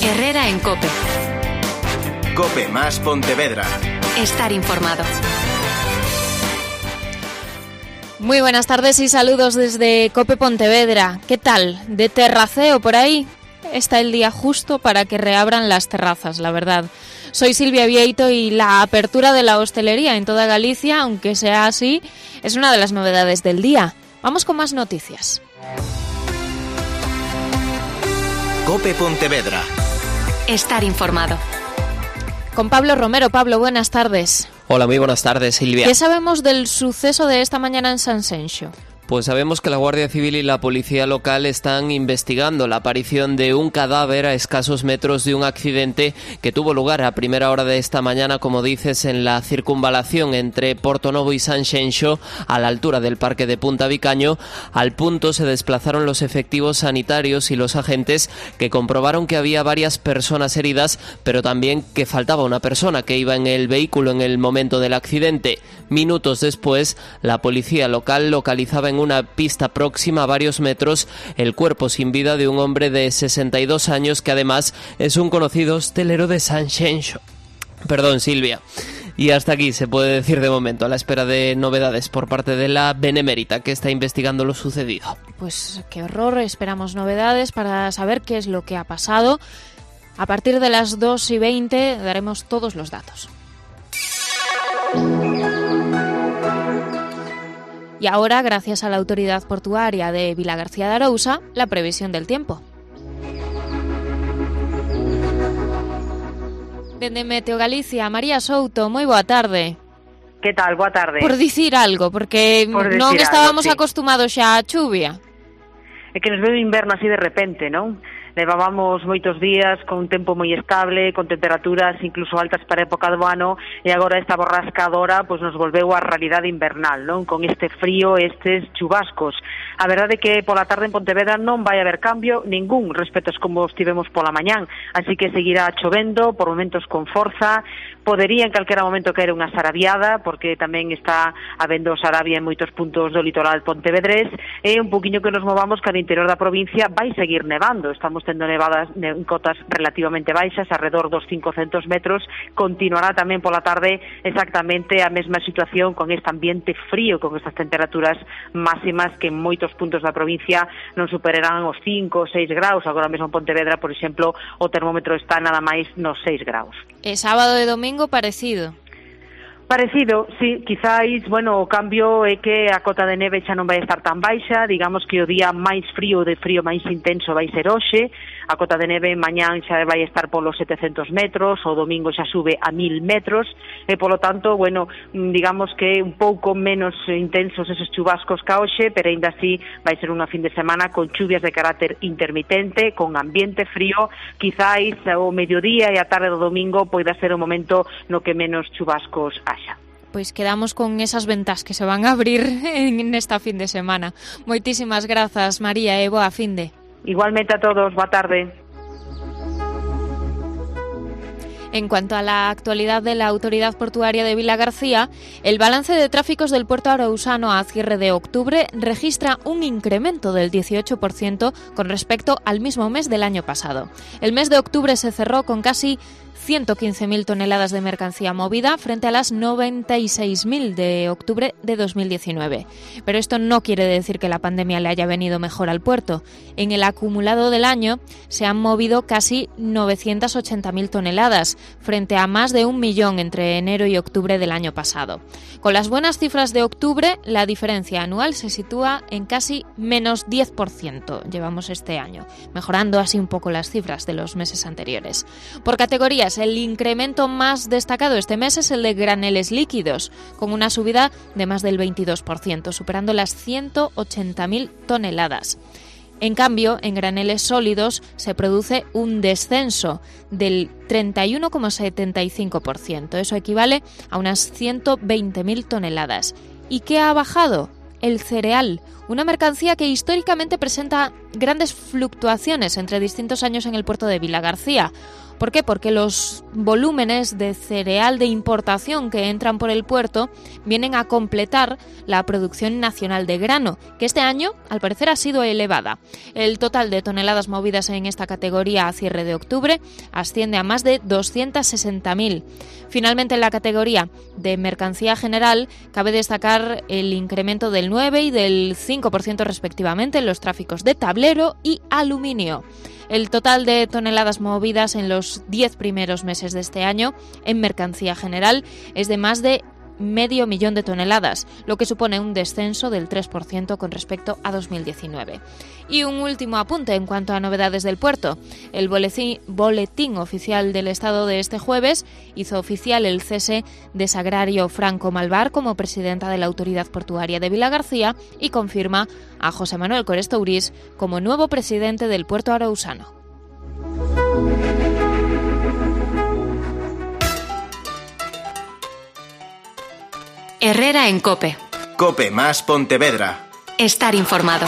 Herrera en COPE. COPE más Pontevedra. Estar informado. Muy buenas tardes y saludos desde COPE Pontevedra. ¿Qué tal? ¿De terraceo por ahí? Está el día justo para que reabran las terrazas, la verdad. Soy Silvia Vieito y la apertura de la hostelería en toda Galicia, aunque sea así, es una de las novedades del día. Vamos con más noticias. COPE Pontevedra. Estar informado. Con Pablo Romero. Pablo, buenas tardes. Hola, muy buenas tardes, Silvia. ¿Qué sabemos del suceso de esta mañana en Sanxenxo? Pues sabemos que la Guardia Civil y la Policía Local están investigando la aparición de un cadáver a escasos metros de un accidente que tuvo lugar a primera hora de esta mañana, como dices, en la circunvalación entre Portonovo y Sanxenxo, a la altura del Parque de Punta Vicaño. Al punto se desplazaron los efectivos sanitarios y los agentes, que comprobaron que había varias personas heridas, pero también que faltaba una persona que iba en el vehículo en el momento del accidente. Minutos después, la Policía Local localizaba en una pista próxima a varios metros el cuerpo sin vida de un hombre de 62 años que además es un conocido hostelero de Sanxenxo. Perdón, Silvia. Y hasta aquí se puede decir de momento, a la espera de novedades por parte de la Benemérita, que está investigando lo sucedido. Pues qué horror, esperamos novedades para saber qué es lo que ha pasado. A partir de las 2:20 daremos todos los datos. Y ahora, gracias a la Autoridad Portuaria de Vilagarcía de Arousa, la previsión del tiempo. Dende Meteo Galicia, María Souto, moi boa tarde. Que tal? Boa tarde. Por dicir algo, porque non estábamos acostumados xa á chuvia. É que nos veo inverno así de repente, non? Levábamos moitos días con un tempo moi estable, con temperaturas incluso altas para a época do ano, e agora esta borrascadora pois nos volveu á realidade invernal, non? Con este frío, estes chubascos. A verdade é que pola tarde en Pontevedra non vai haber cambio ningún respecto a como estivemos pola mañán, así que seguirá chovendo, por momentos con forza. Podería en calquera momento caer unha sarabiada, porque tamén está habendo sarabia en moitos puntos do litoral pontevedrés, e un poquinho que nos movamos que no interior da provincia vai seguir nevando. Estamos tendo nevadas en cotas relativamente baixas, alrededor dos 500 metros. Continuará tamén pola tarde exactamente a mesma situación con este ambiente frío, con estas temperaturas máximas que en moitos puntos da provincia non superarán os 5 ou 6 graus. Agora mesmo en Pontevedra, por exemplo, o termómetro está nada máis nos 6 graus. E sábado e domingo parecido. Parecido, sí, quizáis, bueno, o cambio é que a cota de neve xa non vai estar tan baixa, digamos que o día máis frío, de frío máis intenso vai ser hoxe, a cota de neve mañán xa vai estar polos 700 metros, o domingo xa sube a 1000 metros, e polo tanto, bueno, digamos que un pouco menos intensos esos chubascos ca hoxe, pero ainda así vai ser unha fin de semana con chuvias de carácter intermitente, con ambiente frío. Quizáis o mediodía e a tarde do domingo poida ser o momento no que menos chubascos haxa. Pois quedamos con esas ventas que se van a abrir en esta fin de semana. Moitísimas grazas, María, e boa finde. Igualmente a todos, boa tarde. En cuanto a la actualidad de la Autoridad Portuaria de Vilagarcía, el balance de tráficos del puerto arousano a cierre de octubre registra un incremento del 18% con respecto al mismo mes del año pasado. El mes de octubre se cerró con casi 115.000 toneladas de mercancía movida frente a las 96.000 de octubre de 2019. Pero esto no quiere decir que la pandemia le haya venido mejor al puerto. En el acumulado del año se han movido casi 980.000 toneladas, frente a más de 1 millón entre enero y octubre del año pasado. Con las buenas cifras de octubre, la diferencia anual se sitúa en casi menos 10%. Llevamos este año, mejorando así un poco las cifras de los meses anteriores. Por categorías, el incremento más destacado este mes es el de graneles líquidos, con una subida de más del 22%, superando las 180.000 toneladas. En cambio, en graneles sólidos se produce un descenso del 31,75%. Eso equivale a unas 120.000 toneladas. ¿Y qué ha bajado? El cereal, una mercancía que históricamente presenta grandes fluctuaciones entre distintos años en el puerto de Vilagarcía. ¿Por qué? Porque los volúmenes de cereal de importación que entran por el puerto vienen a completar la producción nacional de grano, que este año, al parecer, ha sido elevada. El total de toneladas movidas en esta categoría a cierre de octubre asciende a más de 260.000. Finalmente, en la categoría de mercancía general, cabe destacar el incremento del 9 y del 5% respectivamente en los tráficos de tablero y aluminio. El total de toneladas movidas en los 10 primeros meses de este año en mercancía general es de más de 500.000 toneladas, lo que supone un descenso del 3% con respecto a 2019. Y un último apunte en cuanto a novedades del puerto. El boletín oficial del Estado de este jueves hizo oficial el cese de Sagrario Franco Malvar como presidenta de la Autoridad Portuaria de Vilagarcía y confirma a José Manuel Corestourís como nuevo presidente del puerto arausano. Herrera en COPE. COPE más Pontevedra. Estar informado.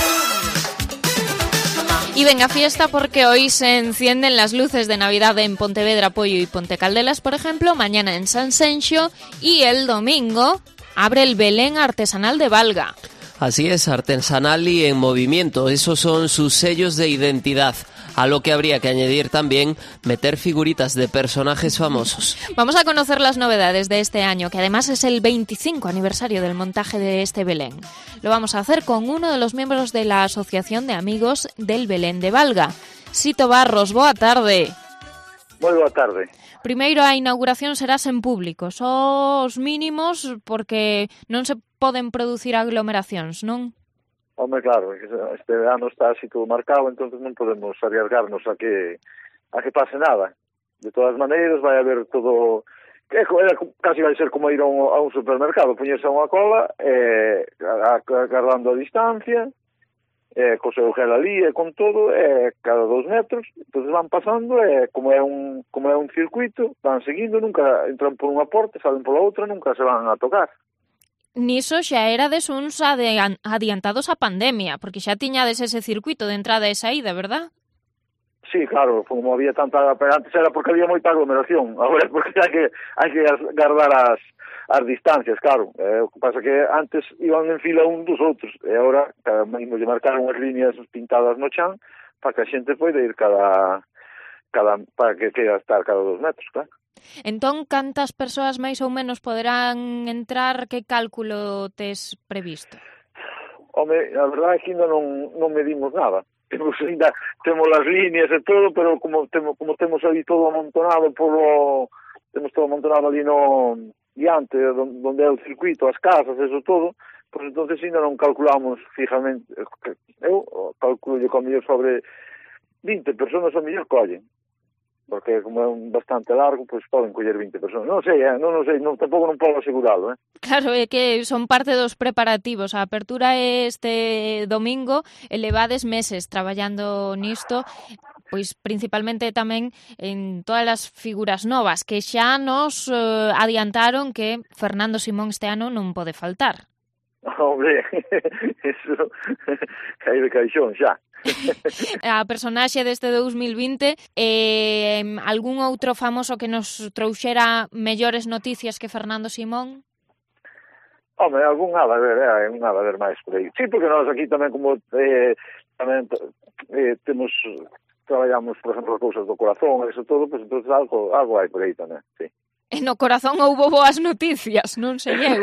Y venga fiesta porque hoy se encienden las luces de Navidad en Pontevedra, Poio y Ponte Caldelas, por ejemplo, mañana en San Senxo y el domingo abre el Belén artesanal de Valga. Así es, artesanal y en movimiento, esos son sus sellos de identidad. A lo que habría que añadir también meter figuritas de personajes famosos. Vamos a conocer las novedades de este año, que además es el 25 aniversario del montaje de este Belén. Lo vamos a hacer con uno de los miembros de la Asociación de Amigos del Belén de Valga. Sito Barros, boa tarde. Moi boa tarde. Primeiro, a inauguración será sen público, só os mínimos porque non se poden producir aglomeracións, non? Home, claro, este ano está así todo marcado, entonces non podemos arriesgarnos a que pase nada. De todas maneiras, vai haber todo... Casi vai ser como ir a un supermercado, poñerse a unha cola, agarrando a distancia, co seu gel ali, con todo, cada 2 metros, entonces van pasando, como é un circuito, van seguindo, nunca entran por unha porta, salen pola outra, nunca se van a tocar. Niso xa erades uns adiantados á pandemia, porque xa tiñades ese circuito de entrada e saída, verdad? Sí, claro, como había tanta... Pero antes era porque había moita aglomeración, agora é porque hai que guardar as distancias, claro. O que pasa que antes iban en fila un dos outros, e agora imos de marcar unhas líneas pintadas no chan para que a xente poida ir para que queira estar cada 2 metros, claro. Entón, cantas persoas máis ou menos poderán entrar? Que cálculo tes previsto? Home, a verdade é que ainda non medimos nada. Temos as líneas e todo, pero como temos aí todo amontonado temos todo amontonado ali no diante, onde é o circuito, as casas, eso todo, pois entonces ainda non calculamos fijamente. Eu calculo que ao mellor sobre 20 persoas ao mellor collen. Porque como é bastante largo, pois poden coller 20 persoas. Non sei, tampouco non podo aseguralo, Claro, é que son parte dos preparativos. A apertura é este domingo, e levades meses traballando nisto, pois principalmente tamén en todas as figuras novas, que xa nos adiantaron que Fernando Simón este ano non pode faltar. Hombre, eso cae de caixón xa. A personaxe deste 2020, algún outro famoso que nos trouxera mellores noticias que Fernando Simón? Home, algún ha de haber máis por aí. Sí, porque nós aquí tamén como traballamos, por exemplo, cousas do corazón, eso todo, pues entonces algo hai por aí tamén, sí. E no corazón houbo boas noticias, non sei eu.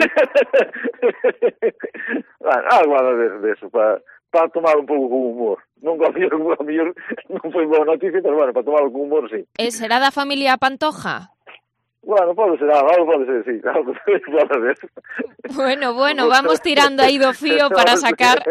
Bueno, algo ha de haber deso, para tomar un pouco con humor. Non a mellor non foi boa noticia, pero bueno, para tomar con humor, sí. E será da familia Pantoja? Bueno, pode ser, algo pode ser, sí, algo pode ser. Bueno, vamos tirando aí do fío para sacar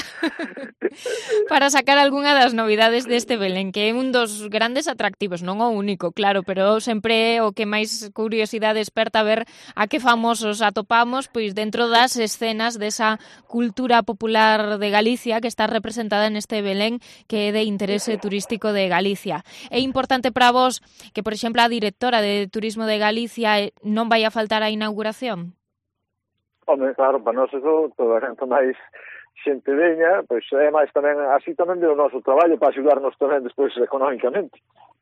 algunha das novidades deste Belén, que é un dos grandes atractivos, non o único, claro, pero sempre o que máis curiosidade esperta ver a que famosos atopamos pois dentro das escenas desa cultura popular de Galicia que está representada neste Belén que é de interese turístico de Galicia. É importante para vos que, por exemplo, a directora de Turismo de Galicia non vai a faltar a inauguración? Home, claro, para nós eso, toda a gente máis xente veña, pois é máis tamén, así tamén de o noso traballo para axudarnos tamén despois económicamente.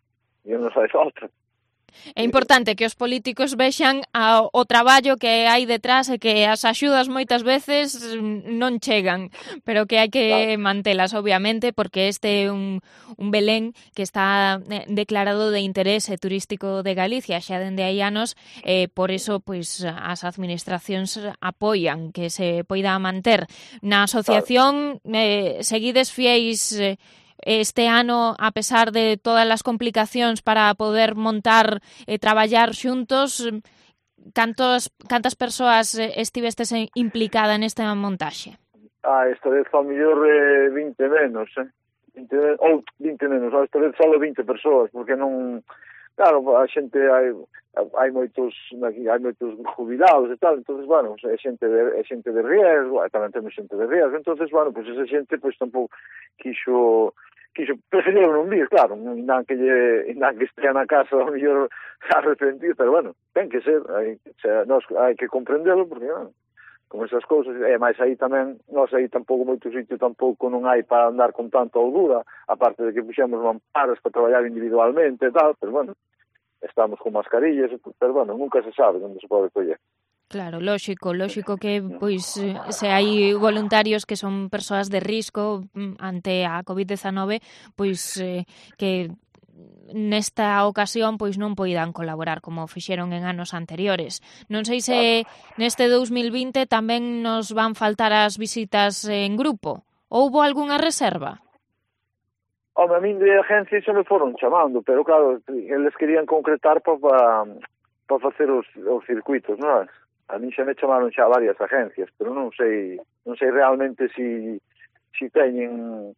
e non sai outra. É importante que os políticos vexan o traballo que hai detrás e que as axudas moitas veces non chegan, pero que hai que mantelas, obviamente, porque este é un Belén que está declarado de interese turístico de Galicia xa dende hai anos, por eso pois as administracións apoian que se poida manter. Na asociación seguides fieis este ano, a pesar de todas as complicacións para poder montar e traballar xuntos, cantas persoas estivestes implicada nesta montaxe? Esta vez ao mellor 20 menos, 20 menos, esta vez só 20 persoas, porque non... Claro, a xente hai moitos jubilados e tal, entonces, bueno, é xente de riesgo, tamén temos xente de riesgo, entonces, bueno, pues esa xente pues tampouco quixo preferiu non vir, claro, indan que estea na casa ao mellor arrepentido, pero bueno, ten que ser, hai que comprendelo, porque, bueno, como esas cousas, e máis aí tamén, nós aí tampouco moito sitio tampouco non hai para andar con tanta holgura, aparte de que puxemos mamparas para traballar individualmente e tal, pero bueno, estamos con mascarillas, pero bueno, nunca se sabe onde se pode coller. Claro, lóxico que pois se hai voluntarios que son persoas de risco ante a COVID-19, pois que nesta ocasión pois non poidan colaborar como fixeron en anos anteriores. Non sei se neste 2020 tamén nos van faltar as visitas en grupo. Houbo algunha reserva? A min de agencia xa me foron chamando, pero claro, eles querían concretar para facer os circuitos, non? A min xa me chamaron xa varias agencias, pero non sei realmente si teñen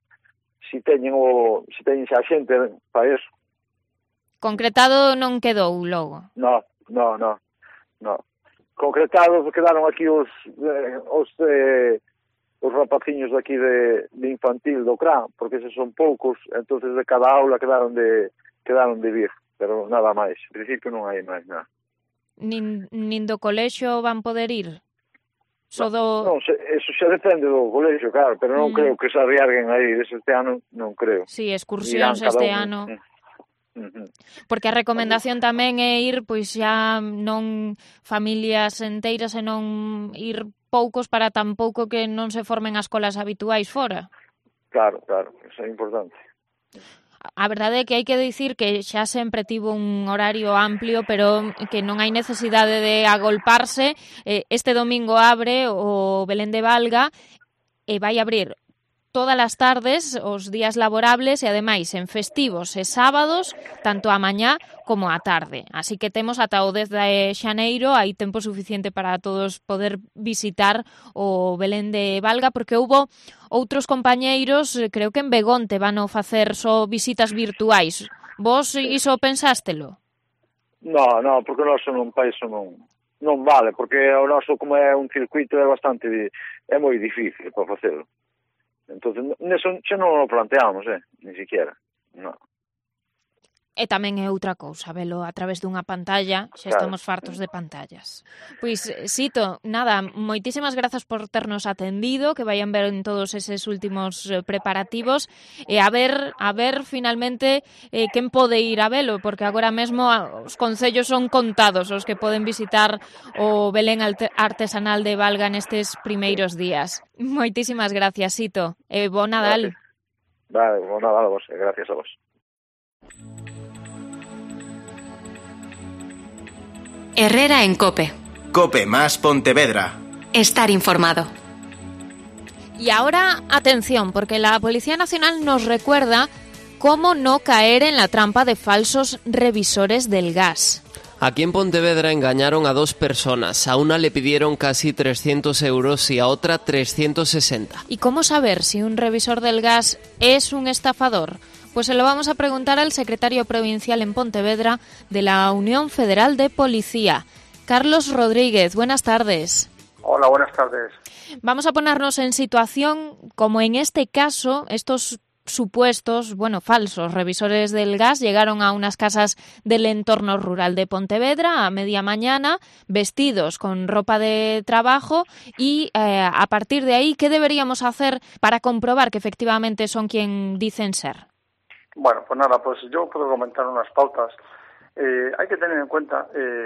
xa xente para eso. Concretado non quedou logo? No. Concretado quedaron aquí os rapaciños aquí de infantil do CRA, porque esos son poucos, entonces de cada aula quedaron de vir, pero nada máis. En principio non hai máis nada. Nin do colexio van poder ir? Non, eso xa depende do colexio, claro, pero non creo que se arriarguen aí este ano, non creo. Sí, excursións este ano. Porque a recomendación tamén é ir, pois xa non familias enteiras e non ir poucos para tampouco que non se formen as colas habituais fora. Claro, eso é importante. A verdade é que hai que dicir que xa sempre tivo un horario amplio, pero que non hai necesidade de agolparse. Este domingo abre o Belén de Valga e vai abrir todas as tardes, os días laborables e, ademais, en festivos e sábados, tanto a mañá como a tarde. Así que temos ata o 10 de xaneiro, hai tempo suficiente para todos poder visitar o Belén de Valga, porque houbo outros compañeiros, creo que en Begonte van a facer só visitas virtuais. Vos iso pensástelo? No, porque o noso non vale, porque o noso, como é un circuito, é moi difícil para facelo. Entonces, neso xa non o planteamos, ni siquiera, no. E tamén é outra cousa, velo a través dunha pantalla, xa estamos fartos de pantallas. Pois, Sito, nada, moitísimas grazas por ternos atendido, que vayan ver en todos eses últimos preparativos, e a ver finalmente quen pode ir a velo, porque agora mesmo os concellos son contados os que poden visitar o Belén artesanal de Valga nestes primeiros días. Moitísimas gracias, Sito, e bo Nadal. Vale, bo Nadal a vos, gracias a vos. Herrera en COPE. COPE más Pontevedra. Estar informado. Y ahora, atención, porque la Policía Nacional nos recuerda cómo no caer en la trampa de falsos revisores del gas. Aquí en Pontevedra engañaron a 2 personas. A una le pidieron casi 300 euros y a otra 360. ¿Y cómo saber si un revisor del gas es un estafador? Pues se lo vamos a preguntar al secretario provincial en Pontevedra de la Unión Federal de Policía, Carlos Rodríguez. Buenas tardes. Hola, buenas tardes. Vamos a ponernos en situación, como en este caso, estos supuestos, falsos revisores del gas llegaron a unas casas del entorno rural de Pontevedra a media mañana, vestidos con ropa de trabajo y a partir de ahí, ¿qué deberíamos hacer para comprobar que efectivamente son quien dicen ser? Bueno, pues nada, pues yo puedo comentar unas pautas. Hay que tener en cuenta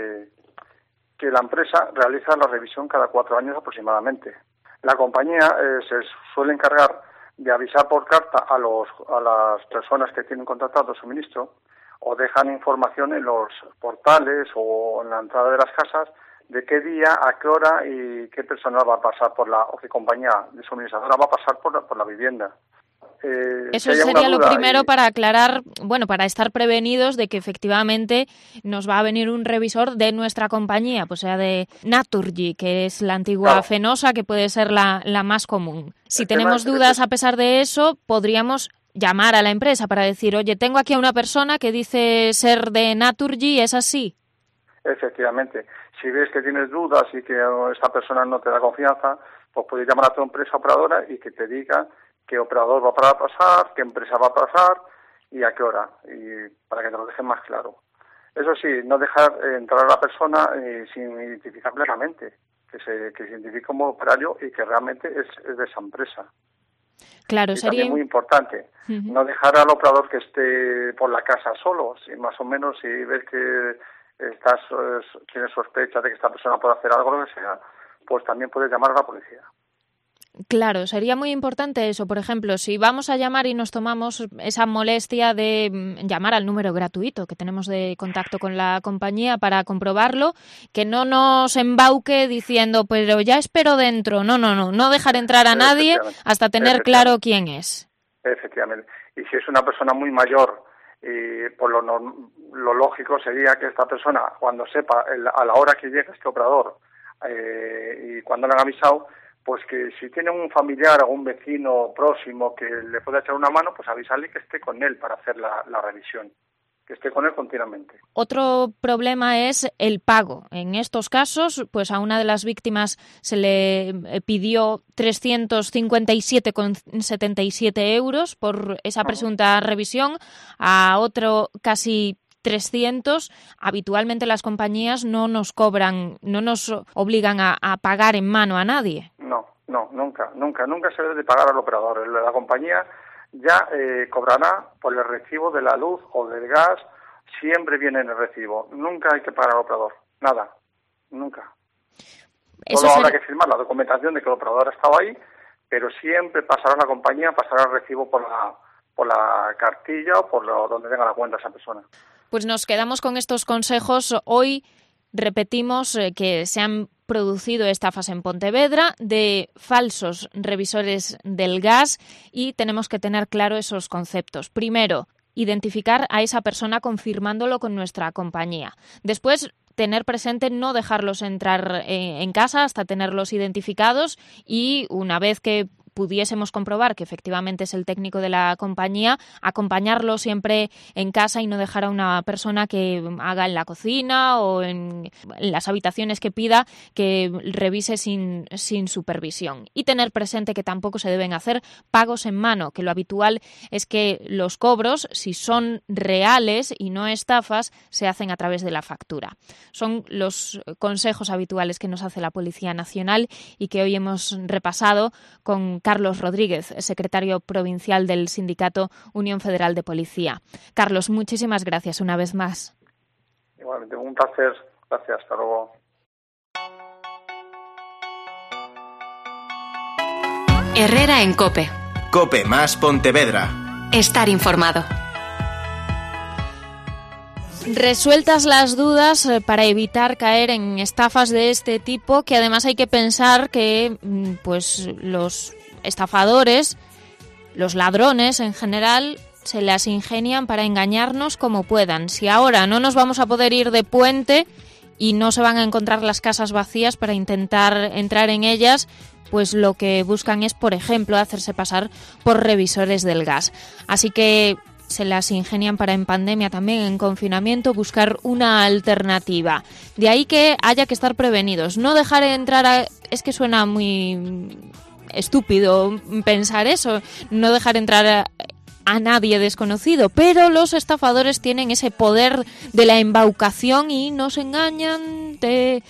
que la empresa realiza la revisión cada 4 años aproximadamente. La compañía se suele encargar de avisar por carta a las personas que tienen contratado suministro, o dejan información en los portales o en la entrada de las casas de qué día, a qué hora y qué persona va a pasar o qué compañía de suministradora va a pasar por la vivienda. Eso sería lo primero para aclarar, para estar prevenidos de que efectivamente nos va a venir un revisor de nuestra compañía, pues sea de Naturgy, que es la antigua Fenosa, que puede ser la más común. Si tenemos dudas a pesar de eso, podríamos llamar a la empresa para decir, oye, tengo aquí a una persona que dice ser de Naturgy, ¿es así? Efectivamente. Si ves que tienes dudas y que esta persona no te da confianza, pues puedes llamar a tu empresa operadora y que te diga qué operador va a pasar, qué empresa va a pasar y a qué hora, y para que te lo dejen más claro. Eso sí, no dejar entrar a la persona sin identificar plenamente, que se identifique como operario y que realmente es de esa empresa. Claro, y sería también muy importante, no dejar al operador que esté por la casa solo, si más o menos si ves que tienes sospecha de que esta persona puede hacer algo, lo que sea, pues también puedes llamar a la policía. Claro, sería muy importante eso. Por ejemplo, si vamos a llamar y nos tomamos esa molestia de llamar al número gratuito que tenemos de contacto con la compañía para comprobarlo, que no nos embauque diciendo, pero ya espero dentro. No dejar entrar a nadie hasta tener claro quién es. Efectivamente. Y si es una persona muy mayor, pues lo lógico sería que esta persona, cuando sepa a la hora que llega este operador y cuando le han avisado, pues que si tiene un familiar o un vecino próximo que le pueda echar una mano, pues avisarle que esté con él para hacer la revisión, que esté con él continuamente. Otro problema es el pago. En estos casos, pues a una de las víctimas se le pidió 357,77 euros por esa presunta revisión, a otro casi 300. Habitualmente las compañías no nos obligan a pagar en mano a nadie. No, nunca se debe de pagar al operador. La compañía ya cobrará por el recibo de la luz o del gas, siempre viene en el recibo. Nunca hay que pagar al operador, nada, nunca. Solo habrá que firmar la documentación de que el operador ha estado ahí, pero siempre pasará la compañía, pasará el recibo por la cartilla o por donde tenga la cuenta esa persona. Pues nos quedamos con estos consejos. Hoy repetimos que se han producido estafas en Pontevedra de falsos revisores del gas y tenemos que tener claro esos conceptos. Primero, identificar a esa persona confirmándolo con nuestra compañía. Después, tener presente no dejarlos entrar en casa hasta tenerlos identificados y una vez que pudiésemos comprobar que efectivamente es el técnico de la compañía, acompañarlo siempre en casa y no dejar a una persona que haga en la cocina o en las habitaciones que pida que revise sin supervisión. Y tener presente que tampoco se deben hacer pagos en mano, que lo habitual es que los cobros, si son reales y no estafas, se hacen a través de la factura. Son los consejos habituales que nos hace la Policía Nacional y que hoy hemos repasado con Carlos Rodríguez, secretario provincial del sindicato Unión Federal de Policía. Carlos, muchísimas gracias una vez más. Igualmente, un placer. Gracias, hasta luego. Herrera en COPE. COPE más Pontevedra. Estar informado. Resueltas las dudas para evitar caer en estafas de este tipo, que además hay que pensar que pues los estafadores, los ladrones en general, se las ingenian para engañarnos como puedan. Si ahora no nos vamos a poder ir de puente y no se van a encontrar las casas vacías para intentar entrar en ellas, pues lo que buscan es, por ejemplo, hacerse pasar por revisores del gas. Así que se las ingenian para en pandemia, también en confinamiento, buscar una alternativa. De ahí que haya que estar prevenidos. No dejar entrar es que suena muy estúpido pensar eso, no dejar entrar a nadie desconocido, pero los estafadores tienen ese poder de la embaucación y nos engañan, te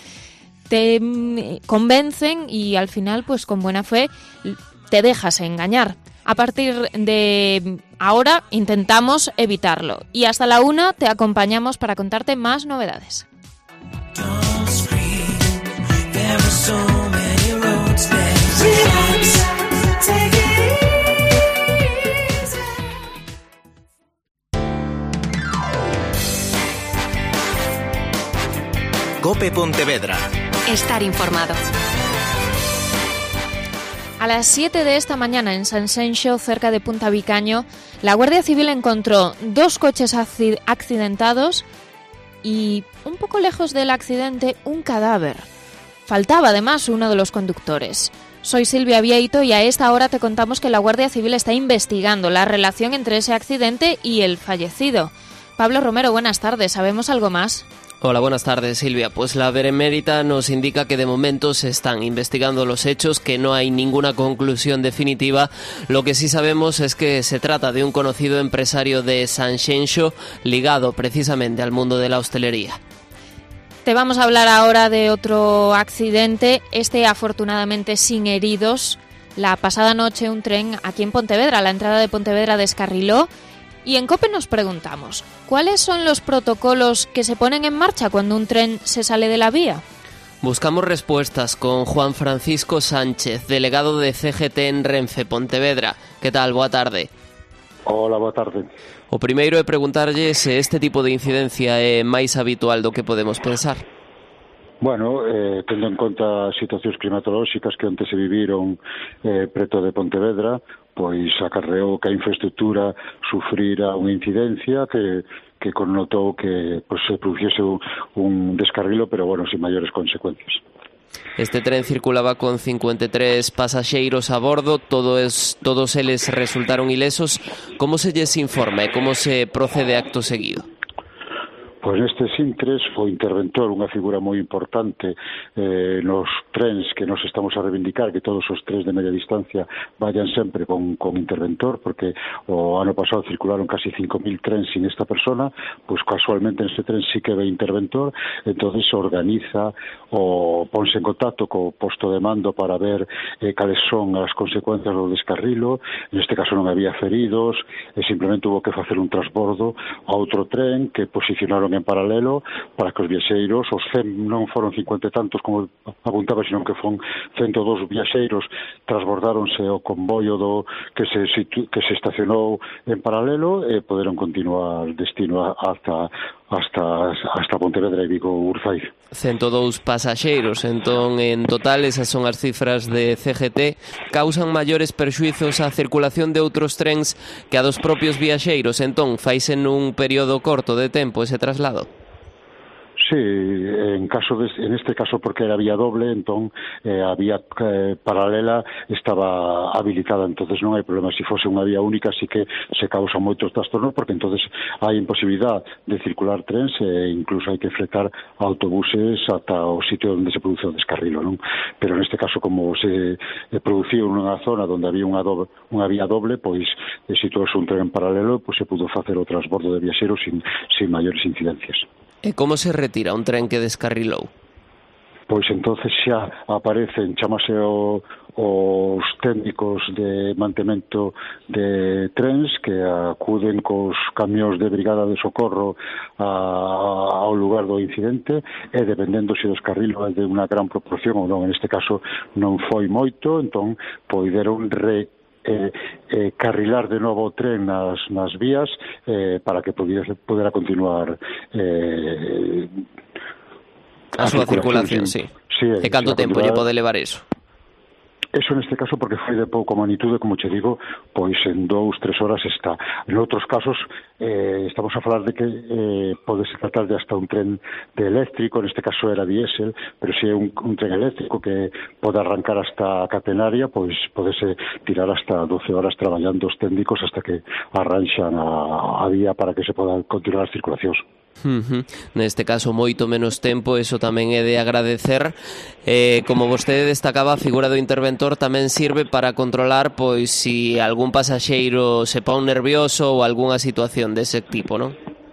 convencen y al final, pues con buena fe, te dejas engañar. A partir de ahora intentamos evitarlo. Y hasta la 1 te acompañamos para contarte más novedades. COPE Pontevedra. Estar informado. A las 7 de esta mañana en Sanxenxo, cerca de Punta Vicaño, la Guardia Civil encontró 2 coches accidentados y, un poco lejos del accidente, un cadáver. Faltaba además uno de los conductores. Soy Silvia Vieito y a esta hora te contamos que la Guardia Civil está investigando la relación entre ese accidente y el fallecido. Pablo Romero, buenas tardes. ¿Sabemos algo más? Hola, buenas tardes, Silvia. Pues la Benemérita nos indica que de momento se están investigando los hechos, que no hay ninguna conclusión definitiva. Lo que sí sabemos es que se trata de un conocido empresario de Sanxenxo ligado precisamente al mundo de la hostelería. Te vamos a hablar ahora de otro accidente, afortunadamente sin heridos. La pasada noche un tren aquí en Pontevedra, a la entrada de Pontevedra, descarriló. Y en COPE nos preguntamos, ¿cuáles son los protocolos que se ponen en marcha cuando un tren se sale de la vía? Buscamos respuestas con Juan Francisco Sánchez, delegado de CGT en Renfe Pontevedra. Que tal? Boa tarde. Hola, boa tarde. O primeiro é preguntarlle se este tipo de incidencia é máis habitual do que podemos pensar. Bueno, tendo en conta as situacións climatolóxicas que onte se viviron preto de Pontevedra, pois acarreou que a infraestructura sufrira unha incidencia que connotou que pois, se produciese un descarrilo, pero bueno, sin maiores consecuencias. Este tren circulaba con 53 pasaxeiros a bordo, todos eles resultaron ilesos. Como se lles informa e como se procede acto seguido? Pois nestes intres o interventor, unha figura moi importante nos trens que nos estamos a reivindicar, que todos os trens de media distancia vayan sempre con interventor, porque o ano pasado circularon casi 5.000 trens sin esta persona, pois casualmente neste tren sí que ve interventor, entonces se organiza o ponse en contacto co posto de mando para ver cales son as consecuencias do descarrilo. Neste caso non había feridos, e simplemente hubo que facer un transbordo a outro tren que posicionaron en paralelo para que os viaxeiros, os 100 non foron 50 e tantos como apuntaba, sino que foron 102 viaxeiros, transbordáronse ao convoio que se estacionou en paralelo e poderon continuar destino hasta Pontevedra e Vigo Urzaiz. 102 pasaxeiros, entón en total esas son as cifras de CGT. Causan maiores perxuizos á circulación de outros trens que a dos propios viaxeiros, entón faise nun período corto de tempo ese traslado? Sí, en este caso porque era vía doble, entón a vía paralela estaba habilitada, entonces non hai problema. Se fose unha vía única sí que se causa moitos trastornos, porque entonces hai imposibilidad de circular trens e incluso hai que fretar autobuses ata o sitio onde se produce o descarrilo, non? Pero neste caso, como se producía nunha zona onde había unha vía doble, pois se situouse un tren en paralelo, pois se pudo facer o transbordo de viaxeros sin maiores incidencias. E como se retira un tren que descarrilou? Pois entonces xa aparecen, chamase os técnicos de mantemento de trens que acuden cos camións de brigada de socorro ao lugar do incidente, e dependendo se o descarrilo é de unha gran proporción ou non, en este caso non foi moito, entón poideron carrilar de novo o tren nas vías para que pudera continuar a súa circulación, sí. E canto tempo lle pode levar eso? Eso neste caso porque foi de pouca magnitude, como che digo, pois en 2-3 horas está. En outros casos estamos a falar de que pode se tratar de hasta un tren de eléctrico, neste caso era diésel, pero se é un tren eléctrico que pode arrancar hasta a catenaria, pois podese tirar hasta 12 horas traballando os técnicos hasta que arranxan a vía para que se podan continuar as circulacións. Neste caso moito menos tempo, eso tamén é de agradecer. Como vostede destacaba, a figura do interventor tamén sirve para controlar pois si algún pasaxeiro se pon nervioso ou algunha situación dese tipo, non?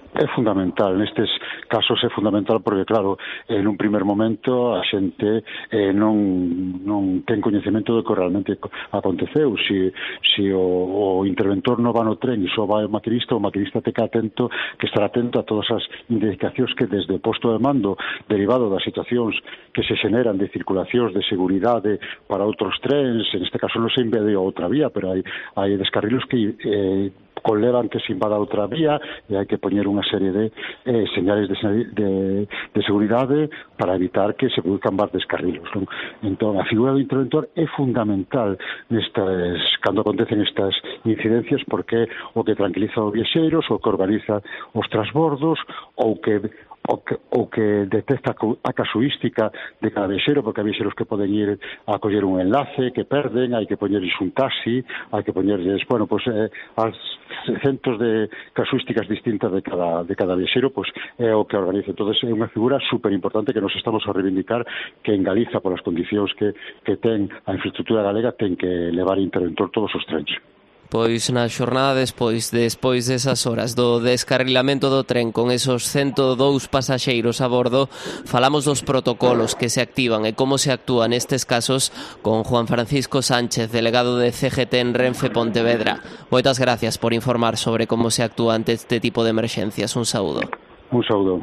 É fundamental, nestes casos é fundamental porque, claro, en un primer momento a xente non ten coñecemento do que realmente aconteceu. Se o interventor non va no tren e só vai o maquinista ten que estar atento a todas as indicacións que desde o posto de mando, derivado das situacións que se xeneran de circulacións de seguridade para outros trens, en este caso non se invade outra vía, pero hai descarrilos que conlevan que se invada outra vía e hai que poñer unha serie de señales de seguridade para evitar que se produzcan máis descarrilos, non? Entón, a figura do interventor é fundamental cando acontecen estas incidencias, porque o que tranquiliza os viaxeiros, o que organiza os transbordos, ou que detecta a casuística de cada viaxeiro, porque hai viaxeiros que poden ir a coller un enlace que perden, hai que poñerles un taxi, hai que poñerles, as centos de casuísticas distintas de cada viaxeiro, é o que organiza. Entón, é unha figura super importante que nos estamos a reivindicar, que en Galiza, polas condicións que ten a infraestructura galega, ten que levar interventor todos os trens. Pois na xornada despois desas horas do descarrilamento do tren con esos 102 pasaxeiros a bordo, falamos dos protocolos que se activan e como se actúa nestes casos con Juan Francisco Sánchez, delegado de CGT en Renfe Pontevedra. Moitas gracias por informar sobre como se actúa ante este tipo de emerxencias. Un saúdo. Un saúdo.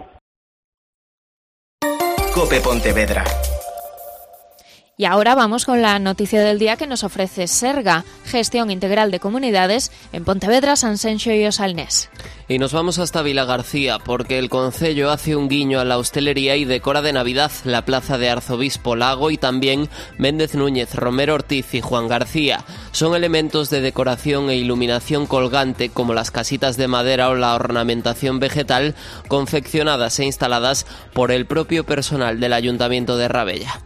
COPE Pontevedra. Y ahora vamos con la noticia del día que nos ofrece Serga, Gestión Integral de Comunidades en Pontevedra, Sanxenxo y Osalnés. Y nos vamos hasta Vilagarcía porque el concello hace un guiño a la hostelería y decora de Navidad la plaza de Arzobispo Lago y también Méndez Núñez, Romero Ortiz y Juan García. Son elementos de decoración e iluminación colgante como las casitas de madera o la ornamentación vegetal confeccionadas e instaladas por el propio personal del Ayuntamiento de Rabella.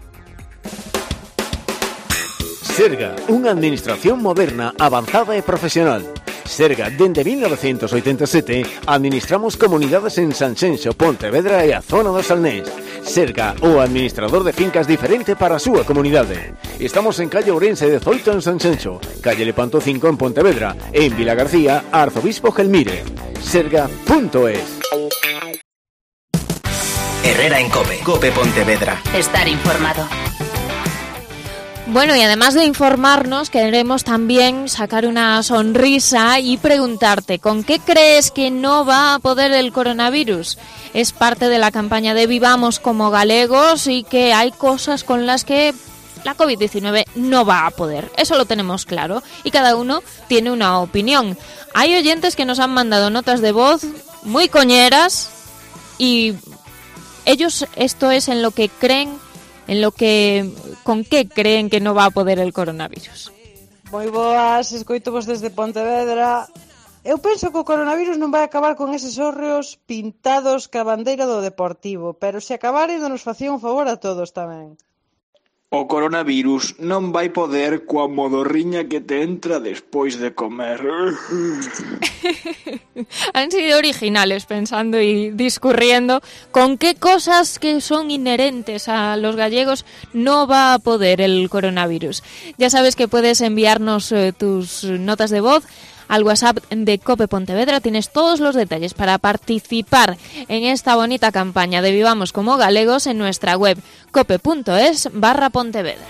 Serga, unha administración moderna, avanzada e profesional. Serga, dende 1987, administramos comunidades en Sanxenxo, Pontevedra e a zona do Salnés. Serga, o administrador de fincas diferente para a súa comunidade. Estamos en calle Ourense 18 en Sanxenxo, calle Lepanto 5 en Pontevedra e en Vilagarcía, Arzobispo Gelmire. Serga.es. Herrera en COPE. COPE Pontevedra. Estar informado. Bueno, y además de informarnos, queremos también sacar una sonrisa y preguntarte, ¿con qué crees que no va a poder el coronavirus? Es parte de la campaña de Vivamos como Galegos y que hay cosas con las que la COVID-19 no va a poder. Eso lo tenemos claro y cada uno tiene una opinión. Hay oyentes que nos han mandado notas de voz muy coñeras y ellos esto es en lo que creen, con qué creen que no va a poder el coronavirus. Moi boas, escoitovos desde Pontevedra. Eu penso que o coronavirus non vai acabar con eses hórreos pintados ca bandeira do Deportivo, pero se acabare nos facía un favor a todos tamén. O coronavirus non vai poder coa modorriña que te entra despois de comer. Han sido originales pensando y discurriendo con qué cosas que son inherentes a los gallegos no va a poder el coronavirus. Ya sabes que puedes enviarnos tus notas de voz al WhatsApp de COPE Pontevedra. Tienes todos los detalles para participar en esta bonita campaña de Vivamos como Galegos en nuestra web cope.es/Pontevedra.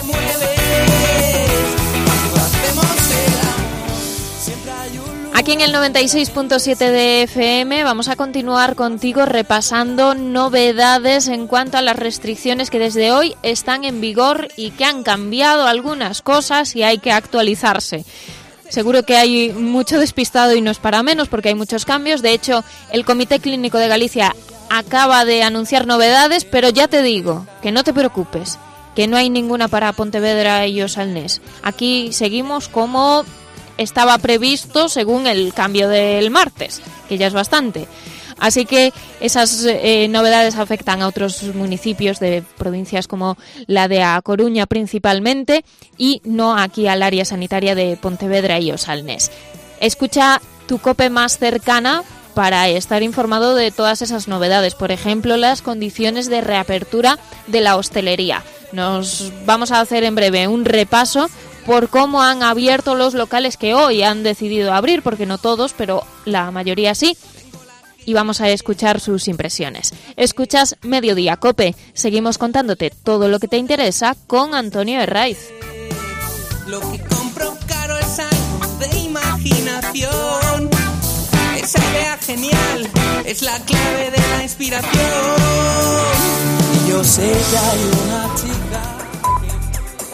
Aquí en el 96.7 de FM vamos a continuar contigo repasando novedades en cuanto a las restricciones que desde hoy están en vigor y que han cambiado algunas cosas y hay que actualizarse. Seguro que hay mucho despistado y no es para menos porque hay muchos cambios. De hecho, el Comité Clínico de Galicia acaba de anunciar novedades, pero ya te digo, que no te preocupes, que no hay ninguna para Pontevedra y Osalnés. Aquí seguimos como estaba previsto según el cambio del martes, que ya es bastante. Así que esas novedades afectan a otros municipios de provincias como la de A Coruña principalmente y no aquí al área sanitaria de Pontevedra y Osalnés. Escucha tu COPE más cercana para estar informado de todas esas novedades. Por ejemplo, las condiciones de reapertura de la hostelería. Nos vamos a hacer en breve un repaso por cómo han abierto los locales que hoy han decidido abrir, porque no todos, pero la mayoría sí. y vamos a escuchar sus impresiones. Escuchas Mediodía Cope. Seguimos contándote todo lo que te interesa con Antonio Herraiz. Lo que compro caro es algo de imaginación. Esa idea genial es la clave de la inspiración. Y yo sé que hay una chica.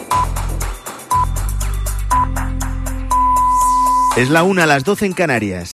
Es la 1 a las 12 en Canarias.